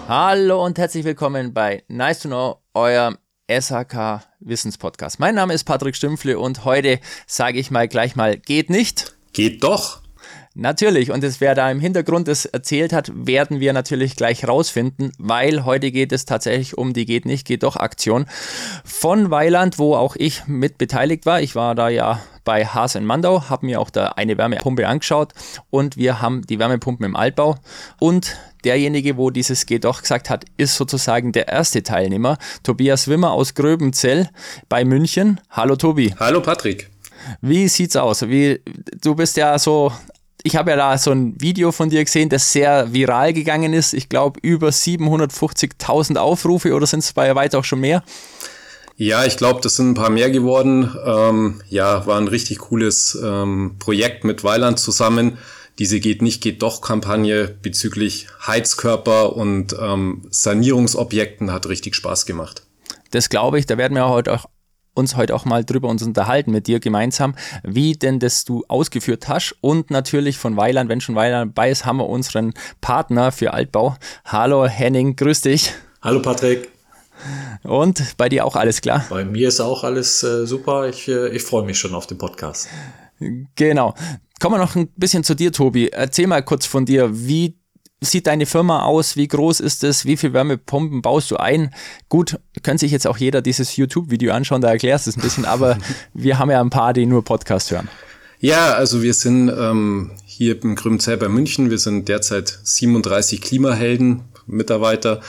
Hallo und herzlich willkommen bei Nice to Know, eurem SHK Wissenspodcast. Mein Name ist Patrick Stümpfle und heute sage ich mal gleich mal, geht nicht. Geht doch. Natürlich, und wer da im Hintergrund das erzählt hat, werden wir natürlich gleich rausfinden, weil heute geht es tatsächlich um die Geht nicht, geht doch Aktion von Weiland, wo auch ich mit beteiligt war. Ich war da ja bei Haas in Mandau, habe mir auch da eine Wärmepumpe angeschaut und wir haben die Wärmepumpen im Altbau und derjenige, wo dieses Geht doch gesagt hat, ist sozusagen der erste Teilnehmer, Tobias Wimmer aus Gröbenzell bei München. Hallo Tobi. Hallo Patrick. Wie sieht's aus? Du bist ja so... Ich habe ja da so ein Video von dir gesehen, das sehr viral gegangen ist. Ich glaube, über 750.000 Aufrufe oder sind es bei weitem auch schon mehr? Ja, ich glaube, das sind ein paar mehr geworden. War ein richtig cooles Projekt mit Weiland zusammen. Diese Geht nicht, geht doch Kampagne bezüglich Heizkörper und Sanierungsobjekten hat richtig Spaß gemacht. Das glaube ich, da werden wir uns heute auch mal drüber uns unterhalten mit dir gemeinsam, wie denn das du ausgeführt hast und natürlich von Weiland, wenn schon Weiland dabei ist, haben wir unseren Partner für Altbau. Hallo Henning, grüß dich. Hallo Patrick. Und bei dir auch alles klar? Bei mir ist auch alles super, ich freue mich schon auf den Podcast. Genau. Kommen wir noch ein bisschen zu dir, Tobi. Erzähl mal kurz von dir, wie sieht deine Firma aus? Wie groß ist es? Wie viele Wärmepumpen baust du ein? Gut, könnte sich jetzt auch jeder dieses YouTube-Video anschauen, da erklärst du es ein bisschen, aber wir haben ja ein paar, die nur Podcast hören. Ja, also wir sind hier im Gröbenzell bei München. Wir sind derzeit 37 Klimahelden Mitarbeiter.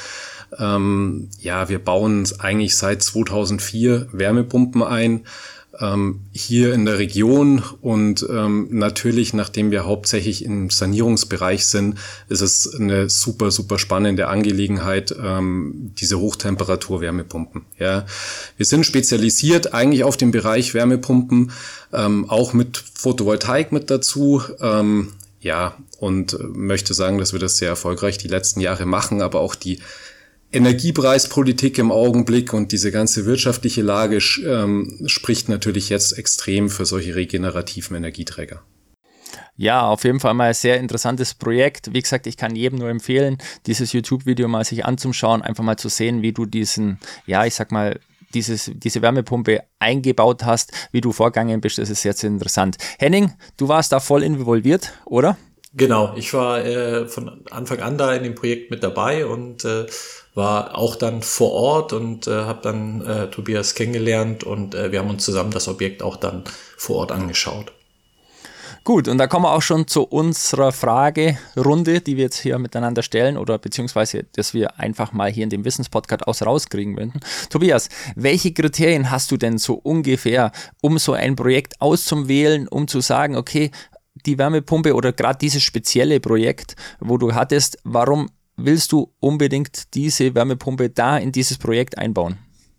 Wir bauen eigentlich seit 2004 Wärmepumpen ein. Hier in der Region und natürlich, nachdem wir hauptsächlich im Sanierungsbereich sind, ist es eine super, super spannende Angelegenheit, diese Hochtemperatur-Wärmepumpen. Ja. Wir sind spezialisiert eigentlich auf den Bereich Wärmepumpen, auch mit Photovoltaik mit dazu. Und möchte sagen, dass wir das sehr erfolgreich die letzten Jahre machen, aber auch die Energiepreispolitik im Augenblick und diese ganze wirtschaftliche Lage spricht natürlich jetzt extrem für solche regenerativen Energieträger. Ja, auf jeden Fall mal ein sehr interessantes Projekt. Wie gesagt, ich kann jedem nur empfehlen, dieses YouTube-Video mal sich anzuschauen, einfach mal zu sehen, wie du diese Wärmepumpe eingebaut hast, wie du vorgegangen bist. Das ist jetzt interessant. Henning, du warst da voll involviert, oder? Genau, ich war von Anfang an da in dem Projekt mit dabei und war auch dann vor Ort und habe dann Tobias kennengelernt und wir haben uns zusammen das Objekt auch dann vor Ort angeschaut. Gut, und da kommen wir auch schon zu unserer Fragerunde, die wir jetzt hier miteinander stellen oder beziehungsweise, dass wir einfach mal hier in dem Wissenspodcast rauskriegen würden. Tobias, welche Kriterien hast du denn so ungefähr, um so ein Projekt auszuwählen, um zu sagen, okay, die Wärmepumpe oder gerade dieses spezielle Projekt, wo du hattest, warum willst du unbedingt diese Wärmepumpe da in dieses Projekt einbauen?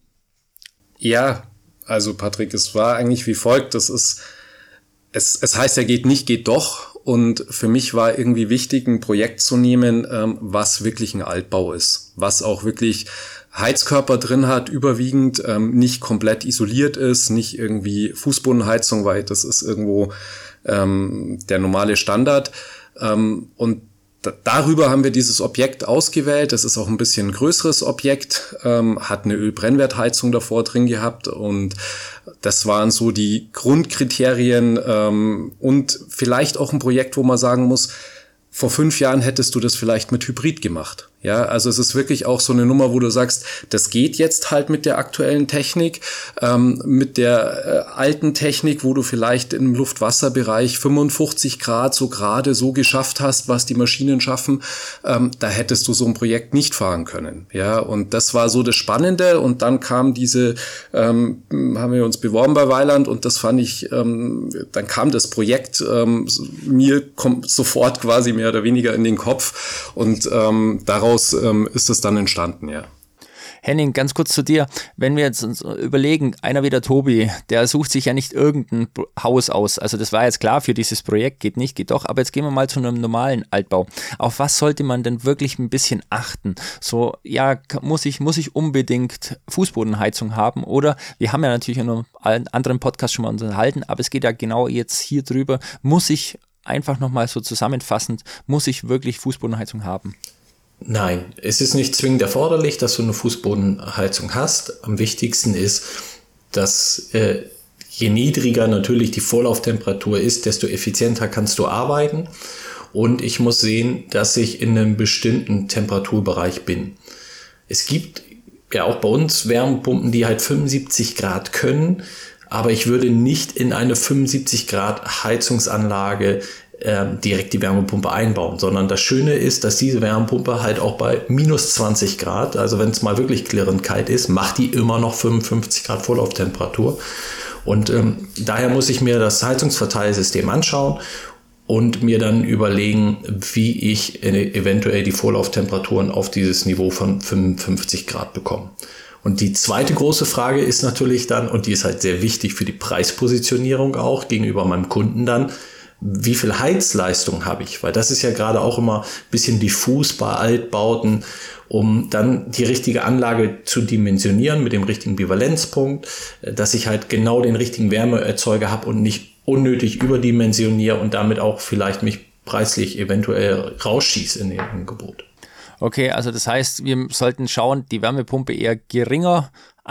Ja, also Patrick, es war eigentlich wie folgt, es heißt ja geht nicht, geht doch und für mich war irgendwie wichtig, ein Projekt zu nehmen, was wirklich ein Altbau ist, was auch wirklich Heizkörper drin hat, überwiegend nicht komplett isoliert ist, nicht irgendwie Fußbodenheizung, weil das ist irgendwo der normale Standard und darüber haben wir dieses Objekt ausgewählt. Das ist auch ein bisschen ein größeres Objekt, hat eine Ölbrennwertheizung davor drin gehabt und das waren so die Grundkriterien und vielleicht auch ein Projekt, wo man sagen muss, vor 5 Jahren hättest du das vielleicht mit Hybrid gemacht. Ja, also es ist wirklich auch so eine Nummer, wo du sagst, das geht jetzt halt mit der aktuellen Technik, mit der alten Technik, wo du vielleicht im Luft-Wasser-Bereich 55 Grad so gerade so geschafft hast, was die Maschinen schaffen, da hättest du so ein Projekt nicht fahren können. Ja, und das war so das Spannende und dann kam haben wir uns beworben bei Weiland und das fand ich, dann kam das Projekt, mir kommt sofort quasi mehr oder weniger in den Kopf und daraus ist es dann entstanden, ja. Henning, ganz kurz zu dir. Wenn wir jetzt uns überlegen, einer wie der Tobi, der sucht sich ja nicht irgendein Haus aus. Also das war jetzt klar für dieses Projekt, geht nicht, geht doch. Aber jetzt gehen wir mal zu einem normalen Altbau. Auf was sollte man denn wirklich ein bisschen achten? So, ja, muss ich unbedingt Fußbodenheizung haben? Oder wir haben ja natürlich in einem anderen Podcast schon mal unterhalten, aber es geht ja genau jetzt hier drüber. Muss ich einfach nochmal so zusammenfassend, muss ich wirklich Fußbodenheizung haben? Nein, es ist nicht zwingend erforderlich, dass du eine Fußbodenheizung hast. Am wichtigsten ist, dass je niedriger natürlich die Vorlauftemperatur ist, desto effizienter kannst du arbeiten. Und ich muss sehen, dass ich in einem bestimmten Temperaturbereich bin. Es gibt ja auch bei uns Wärmepumpen, die halt 75 Grad können, aber ich würde nicht in eine 75 Grad Heizungsanlage direkt die Wärmepumpe einbauen, sondern das Schöne ist, dass diese Wärmepumpe halt auch bei minus 20 Grad, also wenn es mal wirklich klirrend kalt ist, macht die immer noch 55 Grad Vorlauftemperatur. Und daher muss ich mir das Heizungsverteilsystem anschauen und mir dann überlegen, wie ich eventuell die Vorlauftemperaturen auf dieses Niveau von 55 Grad bekomme. Und die zweite große Frage ist natürlich dann, und die ist halt sehr wichtig für die Preispositionierung auch gegenüber meinem Kunden dann, wie viel Heizleistung habe ich? Weil das ist ja gerade auch immer ein bisschen diffus bei Altbauten, um dann die richtige Anlage zu dimensionieren mit dem richtigen Bivalenzpunkt, dass ich halt genau den richtigen Wärmeerzeuger habe und nicht unnötig überdimensioniere und damit auch vielleicht mich preislich eventuell rausschieße in dem Angebot. Okay, also das heißt, wir sollten schauen, die Wärmepumpe eher geringer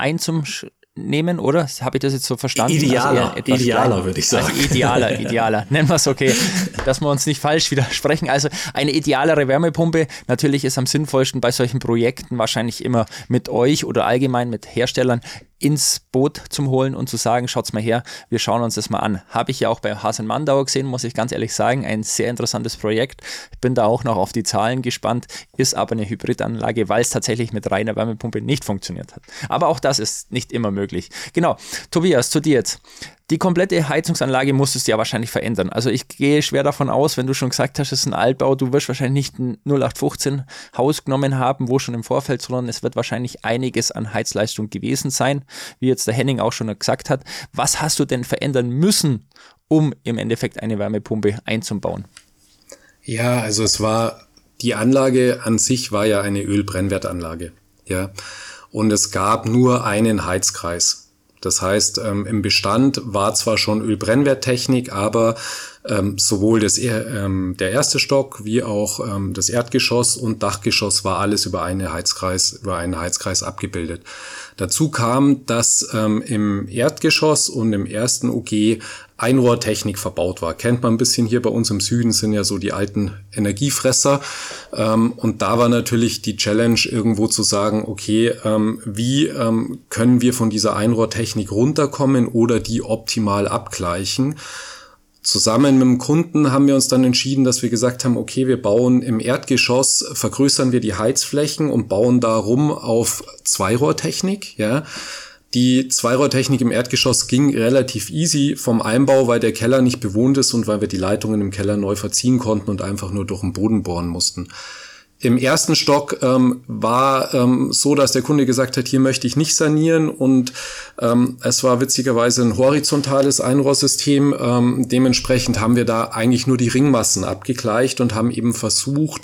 einzunehmen, oder? Habe ich das jetzt so verstanden? Idealer, also idealer würde ich sagen. Also idealer. Nennen wir es okay, dass wir uns nicht falsch widersprechen. Also eine idealere Wärmepumpe, natürlich ist am sinnvollsten bei solchen Projekten wahrscheinlich immer mit euch oder allgemein mit Herstellern ins Boot zum Holen und zu sagen, schaut's mal her, wir schauen uns das mal an. Habe ich ja auch bei Haas-Mandauer gesehen, muss ich ganz ehrlich sagen, ein sehr interessantes Projekt. Ich bin da auch noch auf die Zahlen gespannt, ist aber eine Hybridanlage, weil es tatsächlich mit reiner Wärmepumpe nicht funktioniert hat. Aber auch das ist nicht immer möglich. Genau, Tobias, zu dir jetzt. Die komplette Heizungsanlage musstest du ja wahrscheinlich verändern. Also ich gehe schwer davon aus, wenn du schon gesagt hast, es ist ein Altbau, du wirst wahrscheinlich nicht ein 0815 Haus genommen haben, wo schon im Vorfeld, sondern es wird wahrscheinlich einiges an Heizleistung gewesen sein, wie jetzt der Henning auch schon gesagt hat. Was hast du denn verändern müssen, um im Endeffekt eine Wärmepumpe einzubauen? Ja, also die Anlage an sich war ja eine Ölbrennwertanlage, ja. Und es gab nur einen Heizkreis. Das heißt, im Bestand war zwar schon Ölbrennwerttechnik, aber sowohl der erste Stock wie auch das Erdgeschoss und Dachgeschoss war alles über einen Heizkreis abgebildet. Dazu kam, dass im Erdgeschoss und im ersten OG Einrohrtechnik verbaut war. Kennt man ein bisschen hier bei uns im Süden, sind ja so die alten Energiefresser. Und da war natürlich die Challenge irgendwo zu sagen, okay, wie können wir von dieser Einrohrtechnik runterkommen oder die optimal abgleichen? Zusammen mit dem Kunden haben wir uns dann entschieden, dass wir gesagt haben, okay, wir bauen im Erdgeschoss, vergrößern wir die Heizflächen und bauen darum auf Zweirohrtechnik, ja. Die Zweirohrtechnik im Erdgeschoss ging relativ easy vom Einbau, weil der Keller nicht bewohnt ist und weil wir die Leitungen im Keller neu verziehen konnten und einfach nur durch den Boden bohren mussten. Im ersten Stock war so, dass der Kunde gesagt hat, hier möchte ich nicht sanieren und es war witzigerweise ein horizontales Einrohrsystem. Dementsprechend haben wir da eigentlich nur die Ringmassen abgegleicht und haben eben versucht,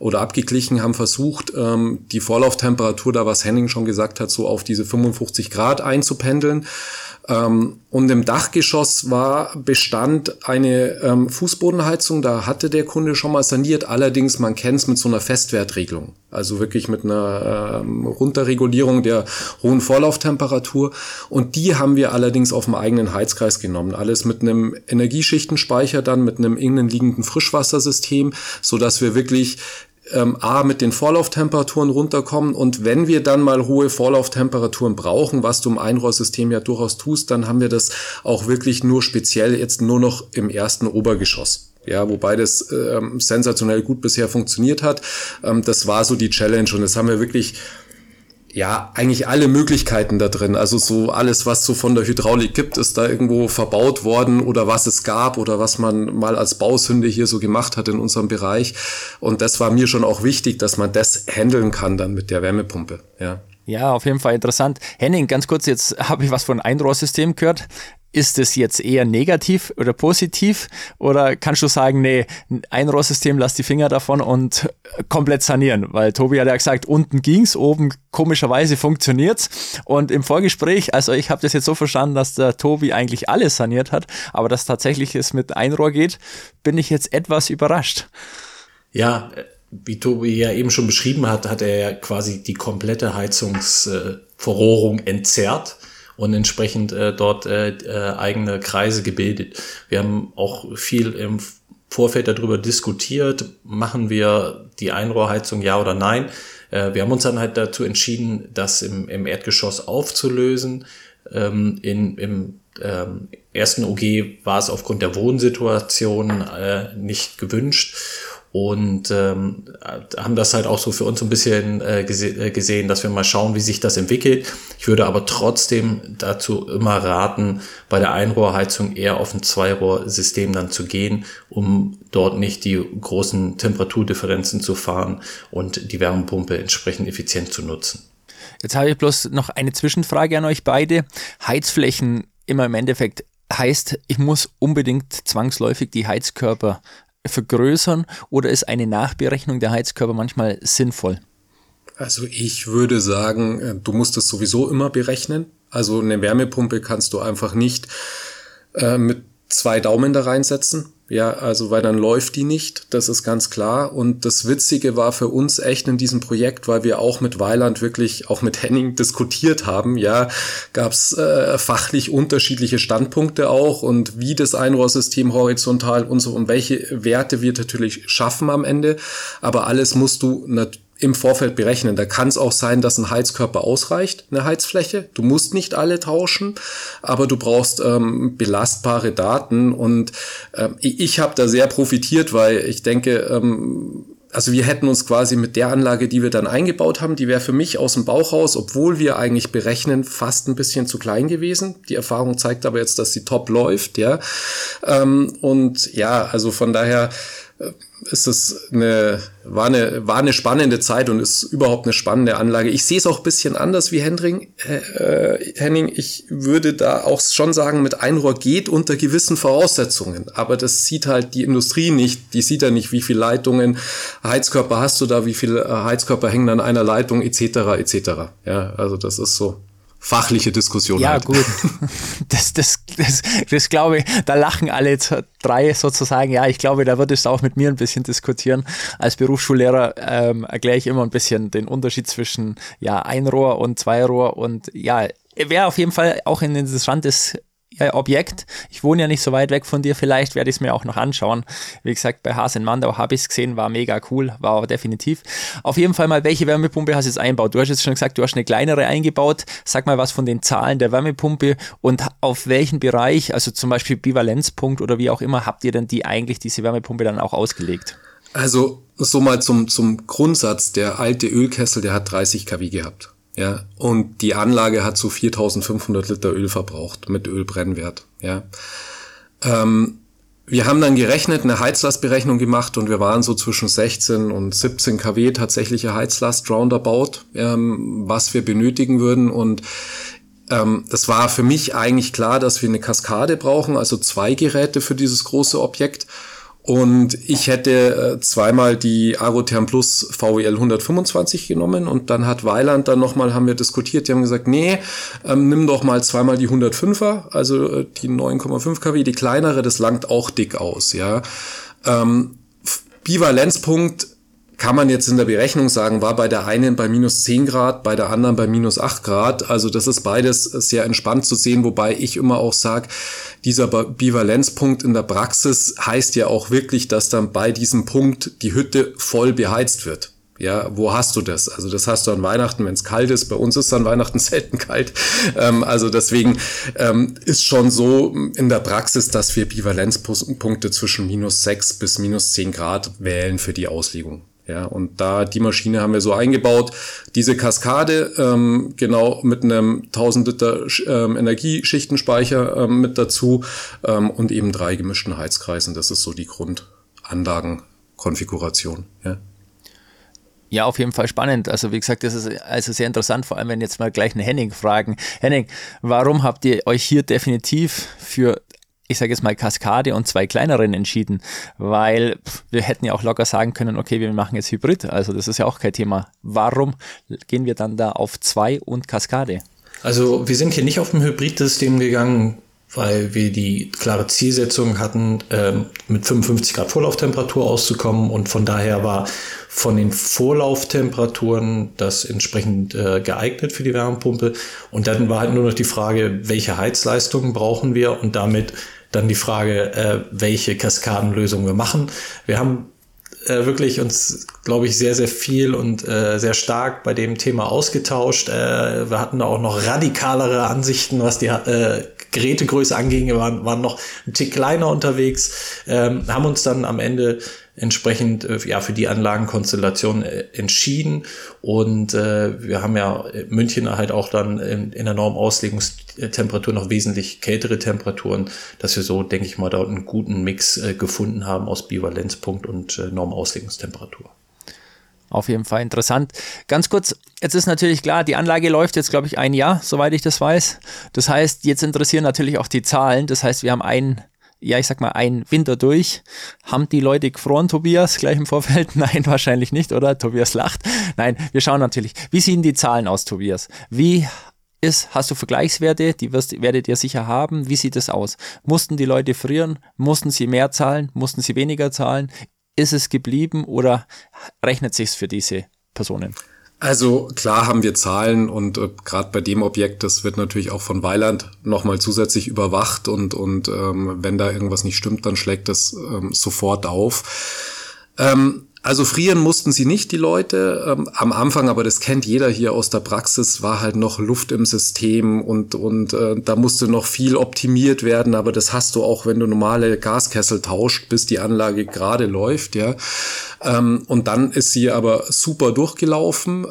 die Vorlauftemperatur, da was Henning schon gesagt hat, so auf diese 55 Grad einzupendeln. Und im Dachgeschoss bestand eine Fußbodenheizung, da hatte der Kunde schon mal saniert, allerdings man kennt es mit so einer Festwertregelung, also wirklich mit einer Runterregulierung der hohen Vorlauftemperatur und die haben wir allerdings auf dem eigenen Heizkreis genommen, alles mit einem Energieschichtenspeicher, dann mit einem innenliegenden Frischwassersystem, so dass wir wirklich mit den Vorlauftemperaturen runterkommen und wenn wir dann mal hohe Vorlauftemperaturen brauchen, was du im Einrohrsystem ja durchaus tust, dann haben wir das auch wirklich nur speziell jetzt nur noch im ersten Obergeschoss. Ja, wobei das sensationell gut bisher funktioniert hat. Das war so die Challenge und das haben wir wirklich eigentlich alle Möglichkeiten da drin. Also so alles, was so von der Hydraulik gibt, ist da irgendwo verbaut worden oder was es gab oder was man mal als Bausünde hier so gemacht hat in unserem Bereich. Und das war mir schon auch wichtig, dass man das handeln kann dann mit der Wärmepumpe. Ja. Ja, auf jeden Fall interessant. Henning, ganz kurz, jetzt habe ich was von Einrohrsystem gehört. Ist es jetzt eher negativ oder positiv? Oder kannst du sagen, nee, Einrohrsystem, lass die Finger davon und komplett sanieren? Weil Tobi hat ja gesagt, unten ging's, oben komischerweise funktioniert's. Und im Vorgespräch, also ich habe das jetzt so verstanden, dass der Tobi eigentlich alles saniert hat, aber dass tatsächlich es mit Einrohr geht, bin ich jetzt etwas überrascht. Ja, wie Tobi ja eben schon beschrieben hat, hat er ja quasi die komplette Heizungsverrohrung entzerrt und entsprechend dort eigene Kreise gebildet. Wir haben auch viel im Vorfeld darüber diskutiert, machen wir die Einrohrheizung ja oder nein. Wir haben uns dann halt dazu entschieden, das im Erdgeschoss aufzulösen. Im ersten OG war es aufgrund der Wohnsituation nicht gewünscht und haben das halt auch so für uns ein bisschen gesehen, dass wir mal schauen, wie sich das entwickelt. Ich würde aber trotzdem dazu immer raten, bei der Einrohrheizung eher auf ein Zweirohrsystem dann zu gehen, um dort nicht die großen Temperaturdifferenzen zu fahren und die Wärmepumpe entsprechend effizient zu nutzen. Jetzt habe ich bloß noch eine Zwischenfrage an euch beide. Heizflächen immer im Endeffekt heißt, ich muss unbedingt zwangsläufig die Heizkörper vergrößern oder ist eine Nachberechnung der Heizkörper manchmal sinnvoll? Also ich würde sagen, du musst es sowieso immer berechnen. Also eine Wärmepumpe kannst du einfach nicht mit 2 Daumen da reinsetzen. Ja, also weil dann läuft die nicht, das ist ganz klar. Und das Witzige war für uns echt in diesem Projekt, weil wir auch mit Weiland wirklich, auch mit Henning diskutiert haben, ja, gab's fachlich unterschiedliche Standpunkte auch und wie das Einrohrsystem horizontal und so und welche Werte wir natürlich schaffen am Ende. Aber alles musst du im Vorfeld berechnen. Da kann es auch sein, dass ein Heizkörper ausreicht, eine Heizfläche. Du musst nicht alle tauschen, aber du brauchst belastbare Daten und ich habe da sehr profitiert, weil ich denke, also wir hätten uns quasi mit der Anlage, die wir dann eingebaut haben, die wäre für mich aus dem Bauch raus, obwohl wir eigentlich berechnen, fast ein bisschen zu klein gewesen. Die Erfahrung zeigt aber jetzt, dass sie top läuft, ja. Und ja, also von daher ist es war eine spannende Zeit und ist überhaupt eine spannende Anlage. Ich sehe es auch ein bisschen anders wie Henning. Ich würde da auch schon sagen, mit Einrohr geht unter gewissen Voraussetzungen. Aber das sieht halt die Industrie nicht. Die sieht ja nicht, wie viele Leitungen, Heizkörper hast du da, wie viele Heizkörper hängen an einer Leitung, etc. etc. Ja, also das ist so fachliche Diskussion. Ja, halt. gut. Das glaube ich, da lachen alle 3 sozusagen. Ja, ich glaube, da würdest du auch mit mir ein bisschen diskutieren. Als Berufsschullehrer erkläre ich immer ein bisschen den Unterschied zwischen Einrohr und Zweirohr und ja, wäre auf jeden Fall auch ein interessantes Objekt. Ich wohne ja nicht so weit weg von dir, vielleicht werde ich es mir auch noch anschauen. Wie gesagt, bei Haas in Mandau habe ich es gesehen, war mega cool, war aber definitiv. Auf jeden Fall mal, welche Wärmepumpe hast du jetzt eingebaut? Du hast jetzt schon gesagt, du hast eine kleinere eingebaut. Sag mal was von den Zahlen der Wärmepumpe und auf welchen Bereich, also zum Beispiel Bivalenzpunkt oder wie auch immer, habt ihr denn diese Wärmepumpe dann auch ausgelegt? Also so mal zum Grundsatz, der alte Ölkessel, der hat 30 kW gehabt. Ja, und die Anlage hat so 4.500 Liter Öl verbraucht mit Ölbrennwert. Ja, wir haben dann gerechnet, eine Heizlastberechnung gemacht und wir waren so zwischen 16 und 17 kW tatsächliche Heizlast roundabout, was wir benötigen würden und das war für mich eigentlich klar, dass wir eine Kaskade brauchen, also 2 Geräte für dieses große Objekt. Und ich hätte zweimal die Arotherm Plus VEL 125 genommen und dann hat Weiland haben wir diskutiert, die haben gesagt, nee, nimm doch mal zweimal die 105er, also die 9,5 kW, die kleinere, das langt auch dick aus, ja. Bivalenzpunkt kann man jetzt in der Berechnung sagen, war bei der einen bei minus 10 Grad, bei der anderen bei minus 8 Grad. Also das ist beides sehr entspannt zu sehen, wobei ich immer auch sage, dieser Bivalenzpunkt in der Praxis heißt ja auch wirklich, dass dann bei diesem Punkt die Hütte voll beheizt wird. Ja, wo hast du das? Also das hast du an Weihnachten, wenn es kalt ist. Bei uns ist es an Weihnachten selten kalt. Also deswegen ist schon so in der Praxis, dass wir Bivalenzpunkte zwischen minus 6 bis minus 10 Grad wählen für die Auslegung. Ja, und die Maschine haben wir so eingebaut, diese Kaskade, genau mit einem 1000 Liter Energieschichtenspeicher mit dazu und eben 3 gemischten Heizkreisen. Das ist so die Grundanlagenkonfiguration. Ja. Ja, auf jeden Fall spannend. Also wie gesagt, das ist also sehr interessant, vor allem wenn jetzt mal gleich einen Henning fragen. Henning, warum habt ihr euch hier definitiv für, ich sage jetzt mal, Kaskade und 2 kleineren entschieden? Weil wir hätten ja auch locker sagen können, okay, wir machen jetzt Hybrid. Also das ist ja auch kein Thema. Warum gehen wir dann da auf 2 und Kaskade? Also wir sind hier nicht auf dem Hybridsystem gegangen, weil wir die klare Zielsetzung hatten, mit 55 Grad Vorlauftemperatur auszukommen, und von daher war von den Vorlauftemperaturen das entsprechend geeignet für die Wärmepumpe. Und dann war halt nur noch die Frage, welche Heizleistungen brauchen wir, und damit dann die Frage, welche Kaskadenlösung wir machen. Wir haben wirklich uns, glaube ich, sehr, sehr viel und sehr stark bei dem Thema ausgetauscht. Wir hatten da auch noch radikalere Ansichten, was die Gerätegröße anging. Wir waren noch ein Tick kleiner unterwegs, haben uns dann am Ende entsprechend für die Anlagenkonstellation entschieden, und wir haben ja München halt auch dann in der Normauslegungstemperatur noch wesentlich kältere Temperaturen, dass wir so, denke ich mal, dort einen guten Mix gefunden haben aus Bivalenzpunkt und Normauslegungstemperatur. Auf jeden Fall interessant. Ganz kurz, jetzt ist natürlich klar, die Anlage läuft jetzt, glaube ich, ein Jahr, soweit ich das weiß. Das heißt, jetzt interessieren natürlich auch die Zahlen. Das heißt, wir haben einen Winter durch. Haben die Leute gefroren, Tobias, gleich im Vorfeld? Nein, wahrscheinlich nicht, oder? Tobias lacht. Nein, wir schauen natürlich. Wie sehen die Zahlen aus, Tobias? Hast du Vergleichswerte? Die werdet ihr sicher haben. Wie sieht es aus? Mussten die Leute frieren? Mussten sie mehr zahlen? Mussten sie weniger zahlen? Ist es geblieben oder rechnet sich's für diese Personen? Also klar haben wir Zahlen, und gerade bei dem Objekt, das wird natürlich auch von Weiland nochmal zusätzlich überwacht, und wenn da irgendwas nicht stimmt, dann schlägt das sofort auf. Also frieren mussten sie nicht, die Leute, am Anfang, aber das kennt jeder hier aus der Praxis, war halt noch Luft im System, und da musste noch viel optimiert werden, aber das hast du auch, wenn du normale Gaskessel tauscht, bis die Anlage gerade läuft, ja. Und dann ist sie aber super durchgelaufen,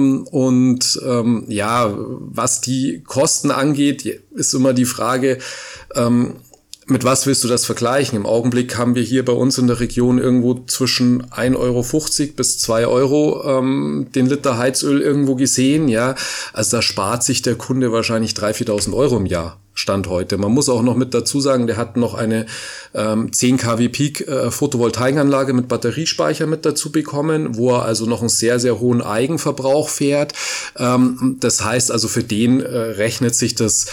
was die Kosten angeht, ist immer die Frage, mit was willst du das vergleichen? Im Augenblick haben wir hier bei uns in der Region irgendwo zwischen 1,50 Euro bis 2 Euro den Liter Heizöl irgendwo gesehen, ja. Also da spart sich der Kunde wahrscheinlich 3.000, 4.000 Euro im Jahr. Stand heute. Man muss auch noch mit dazu sagen, der hat noch eine 10 kW Peak Photovoltaikanlage mit Batteriespeicher mit dazu bekommen, wo er also noch einen sehr, sehr hohen Eigenverbrauch fährt. Das heißt also, für den rechnet sich das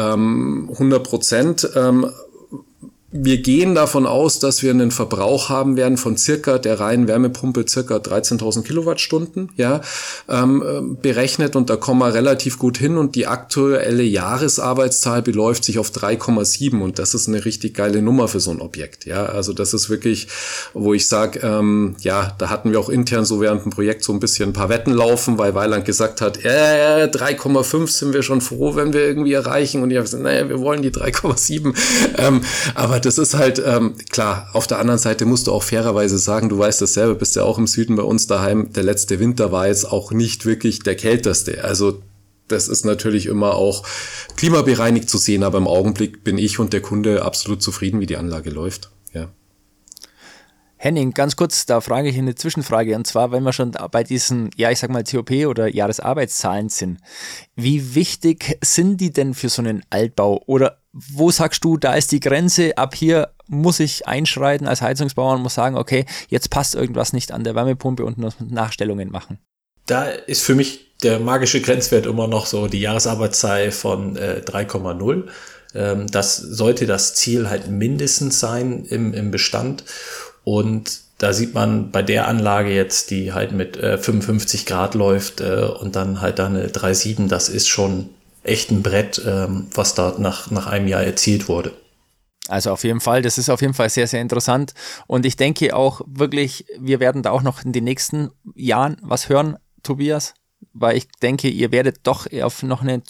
100%. Wir gehen davon aus, dass wir einen Verbrauch haben werden von circa der reinen Wärmepumpe circa 13.000 Kilowattstunden, ja, berechnet, und da kommen wir relativ gut hin, und die aktuelle Jahresarbeitszahl beläuft sich auf 3,7, und das ist eine richtig geile Nummer für so ein Objekt, ja, also das ist wirklich, wo ich sage, da hatten wir auch intern so während dem Projekt so ein bisschen ein paar Wetten laufen, weil Weiland gesagt hat, 3,5 sind wir schon froh, wenn wir irgendwie erreichen, und ich habe gesagt, wir wollen die 3,7, aber das ist halt, klar, auf der anderen Seite musst du auch fairerweise sagen, du weißt das selber, bist ja auch im Süden bei uns daheim, der letzte Winter war jetzt auch nicht wirklich der kälteste. Also das ist natürlich immer auch klimabereinigt zu sehen, aber im Augenblick bin ich und der Kunde absolut zufrieden, wie die Anlage läuft. Ja. Henning, ganz kurz, da frage ich eine Zwischenfrage, und zwar, wenn wir schon bei diesen, COP oder Jahresarbeitszahlen sind, wie wichtig sind die denn für so einen Altbau, oder wo sagst du, da ist die Grenze, ab hier muss ich einschreiten als Heizungsbauer und muss sagen, okay, jetzt passt irgendwas nicht an der Wärmepumpe und muss Nachstellungen machen? Da ist für mich der magische Grenzwert immer noch so die Jahresarbeitszahl von 3,0. Das sollte das Ziel halt mindestens sein im Bestand. Und da sieht man bei der Anlage jetzt, die halt mit 55 Grad läuft und dann halt da eine 3,7, das ist schon echt ein Brett, was da nach einem Jahr erzielt wurde. Also auf jeden Fall, das ist auf jeden Fall sehr, sehr interessant, und ich denke auch wirklich, wir werden da auch noch in den nächsten Jahren was hören, Tobias, weil ich denke, ihr werdet doch auf noch eine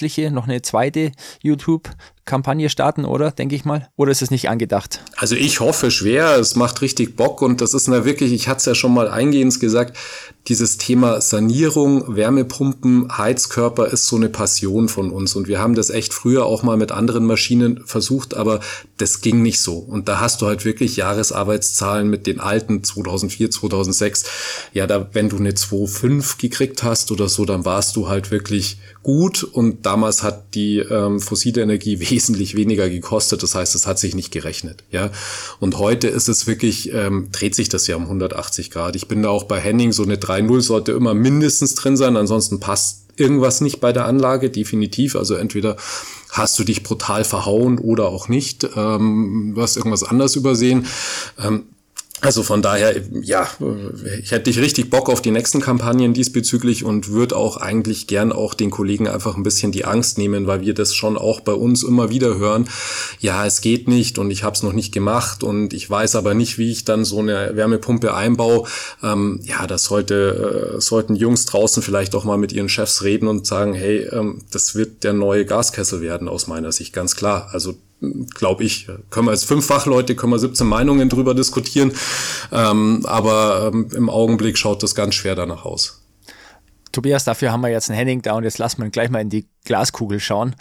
zweite YouTube-Kampagne starten, oder? Denke ich mal. Oder ist es nicht angedacht? Also ich hoffe schwer, es macht richtig Bock, und das ist wirklich, ich hatte es ja schon mal eingehend gesagt, dieses Thema Sanierung, Wärmepumpen, Heizkörper ist so eine Passion von uns, und wir haben das echt früher auch mal mit anderen Maschinen versucht, aber das ging nicht so, und da hast du halt wirklich Jahresarbeitszahlen mit den alten 2004, 2006, wenn du eine 2,5 gekriegt hast oder so, dann warst du halt wirklich gut, und damals hat die fossile Energie wesentlich weniger gekostet, das heißt, es hat sich nicht gerechnet, ja, und heute ist es wirklich, dreht sich das ja um 180 Grad. Ich bin da auch bei Henning, so eine 3,0 sollte immer mindestens drin sein, ansonsten passt irgendwas nicht bei der Anlage, definitiv. Also entweder hast du dich brutal verhauen oder auch nicht. Du hast irgendwas anderes übersehen. Also von daher, ja, ich hätte richtig Bock auf die nächsten Kampagnen diesbezüglich und würde auch eigentlich gern auch den Kollegen einfach ein bisschen die Angst nehmen, weil wir das schon auch bei uns immer wieder hören. Ja, es geht nicht und ich habe es noch nicht gemacht und ich weiß aber nicht, wie ich dann so eine Wärmepumpe einbaue. Ja, das sollten Jungs draußen vielleicht auch mal mit ihren Chefs reden und sagen, hey, das wird der neue Gaskessel werden aus meiner Sicht, ganz klar. Also glaube ich, können wir als 5 Fachleute, können wir 17 Meinungen drüber diskutieren, aber im Augenblick schaut das ganz schwer danach aus. Tobias, dafür haben wir jetzt einen Henning da und jetzt lassen wir gleich mal in die Glaskugel schauen.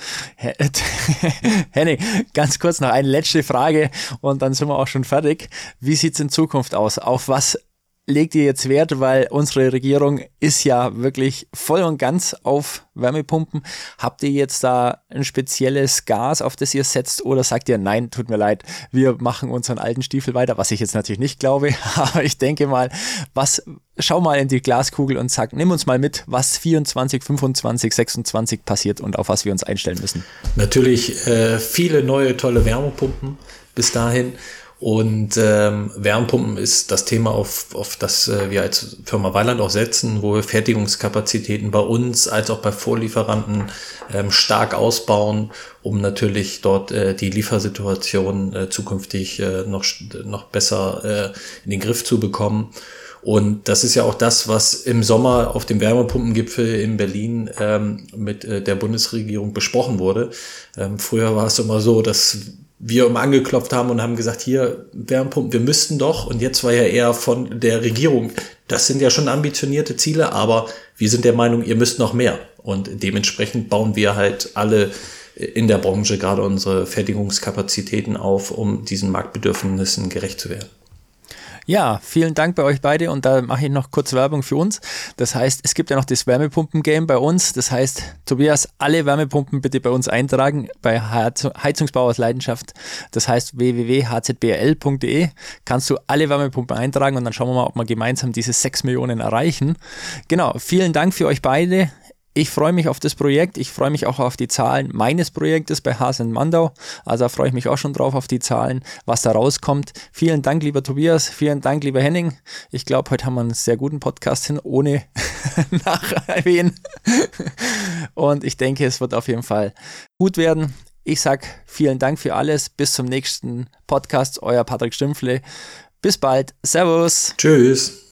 Henning, ganz kurz noch eine letzte Frage und dann sind wir auch schon fertig. Wie sieht es in Zukunft aus? Auf was legt ihr jetzt Wert, weil unsere Regierung ist ja wirklich voll und ganz auf Wärmepumpen. Habt ihr jetzt da ein spezielles Gas, auf das ihr setzt oder sagt ihr, nein, tut mir leid, wir machen unseren alten Stiefel weiter, was ich jetzt natürlich nicht glaube, aber ich denke mal, schau mal in die Glaskugel und sag, nimm uns mal mit, was 24, 25, 26 passiert und auf was wir uns einstellen müssen. Natürlich viele neue, tolle Wärmepumpen bis dahin. Und Wärmepumpen ist das Thema, auf das wir als Firma Weiland auch setzen, wo wir Fertigungskapazitäten bei uns als auch bei Vorlieferanten stark ausbauen, um natürlich dort die Liefersituation zukünftig noch besser in den Griff zu bekommen. Und das ist ja auch das, was im Sommer auf dem Wärmepumpengipfel in Berlin mit der Bundesregierung besprochen wurde. Früher war es immer so, dass wir immer angeklopft haben und haben gesagt, hier, Wärmepumpen, wir müssten doch. Und jetzt war ja eher von der Regierung, das sind ja schon ambitionierte Ziele, aber wir sind der Meinung, ihr müsst noch mehr. Und dementsprechend bauen wir halt alle in der Branche gerade unsere Fertigungskapazitäten auf, um diesen Marktbedürfnissen gerecht zu werden. Ja, vielen Dank bei euch beide und da mache ich noch kurz Werbung für uns. Das heißt, es gibt ja noch das Wärmepumpen-Game bei uns. Das heißt, Tobias, alle Wärmepumpen bitte bei uns eintragen, bei Heizungsbau aus Leidenschaft. Das heißt, www.hzbl.de kannst du alle Wärmepumpen eintragen und dann schauen wir mal, ob wir gemeinsam diese 6 Millionen erreichen. Genau, vielen Dank für euch beide. Ich freue mich auf das Projekt, ich freue mich auch auf die Zahlen meines Projektes bei Haas & Mandau, also da freue ich mich auch schon drauf auf die Zahlen, was da rauskommt. Vielen Dank, lieber Tobias, vielen Dank, lieber Henning. Ich glaube, heute haben wir einen sehr guten Podcast hin, ohne Nacherwähnen. Und ich denke, es wird auf jeden Fall gut werden. Ich sage vielen Dank für alles, bis zum nächsten Podcast, euer Patrick Stümpfle. Bis bald, Servus. Tschüss.